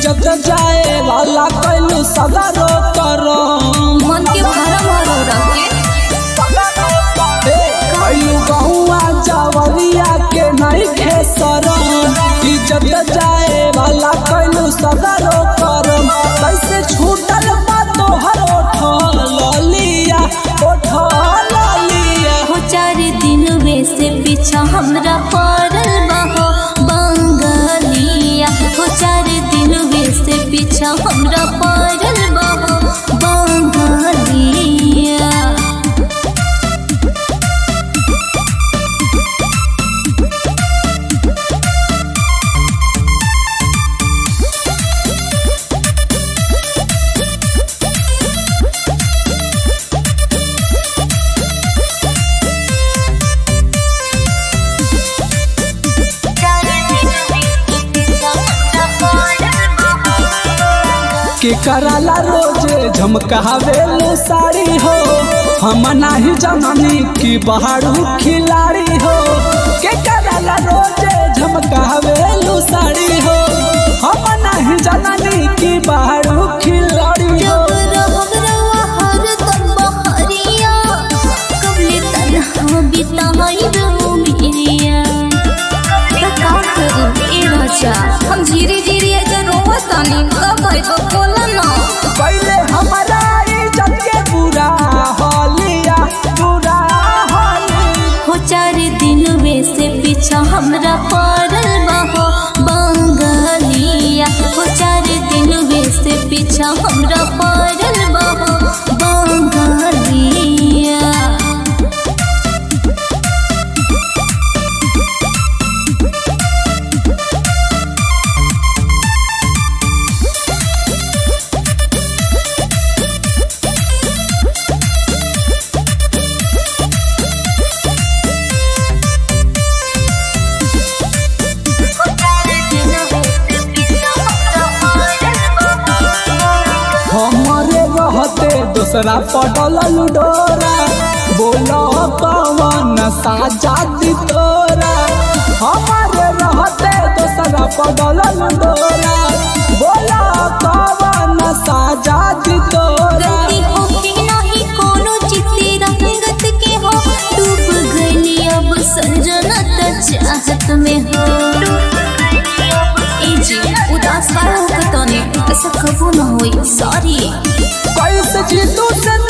इज्जत जाए वाला कैलू सगरो करम मन के भरम हो रखे कैलू गहुआ जावरिया के नहीं खेसरम इज्जत जाए वाला कैलू सगरो करम कैसे छूटल बा तोहर ओठ लिया हो 4 दिन से पीछा हमरा पड़ल बहो बंगालिया हो 4 दिन से पीछा हमरा पड़ल बहो बंगालिया के कराला रोजे झमकावेलू साड़ी हो हम नाही जननी की बहारू खिलाड़ी हो के कराला रोजे झमकावेलू साड़ी हो हम नाही जननी की बहारू खिलाड़ी हो हम धीरे धीरे रोवतानी कब तो बोला ना पहले हमारा इज्जत के बुरा हालिया हो 4 दिन से पीछा हमरा पड़ल बहो बंगालिया हो 4 दिन से पीछा हमरा पड़ल बहो बंगालिया हमारे रहते दूसरा पटल डोरा बोलो कवन साजादी तोरा हमारे रहते दूसरा पटल डोरा बोलो कवन साजादी तोरा गलती होके नहीं कोनो चित्ते रंगत के हो डूब गई अब संजना त चाहत में हो ए जी उदास हो तने ऐसा कबू न होई सॉरी कैसे जीतू से